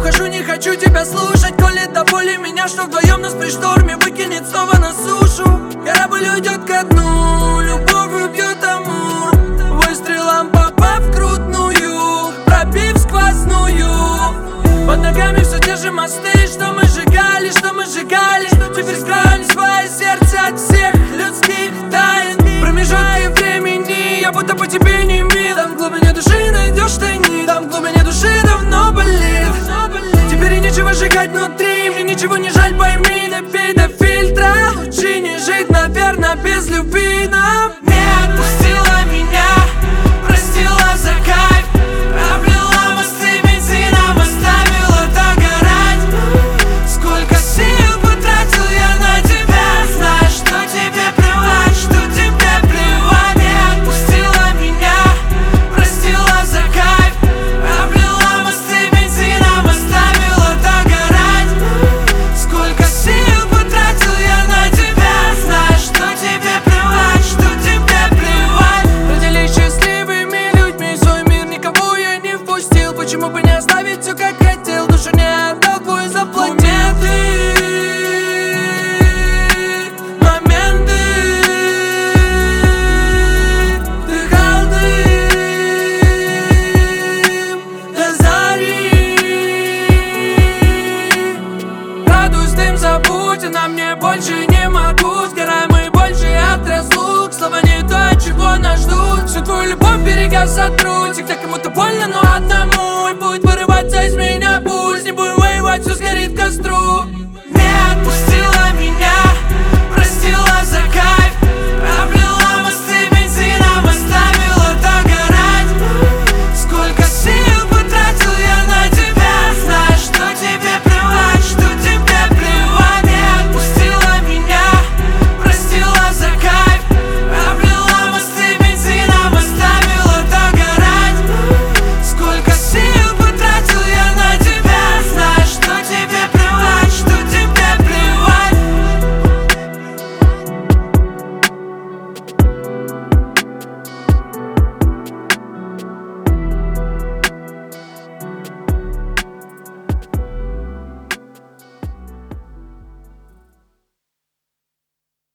ухожу, не хочу тебя слушать. Колет до боли меня, что вдвоем нас при шторме выкинет снова на сушу. Корабль уйдет ко дну, любовь убьет амур. Выстрелом попав в крутную, пробив сквозную. Под ногами все те же мосты, что мы сжигали, Теперь скрываем свое сердце от всех людских тайн. Промежутки времени, я будто по тебе не мил. Там в глубине души найдешь тайник, там в глубине души давно болит. Теперь и нечего сжигать внутри, мне ничего не жаль, пойми. Допей до фильтра, лучше не жить, наверное, без любви. Нам не отпустила меня, простила за кайф, облила мосты бензином, оставила догорать. Сколько сил потратил я на тебя, знаешь, что тебе плевать, что тебе плевать. Не отпустила меня, простила за кайф, облила мосты бензином, оставила догорать. Сколько сил потратил я на тебя, знаешь, что тебе плевать, что тебе плевать. Родились счастливыми людьми, в свой мир никого я не впустил. Почему бы не оставить все как хотел, душу не отдал, твой заплатил. Моменты, дыхал дым до зари. Радуюсь, дым забудь, а на мне больше не могу. Сгораем мы больше от разлук, слова не то, чего нас ждут. Всю твою любовь берега сотрут, всегда кому-то больно, но одному. И будет вырываться из меня пульс, не будем воевать, все сгорит к костру.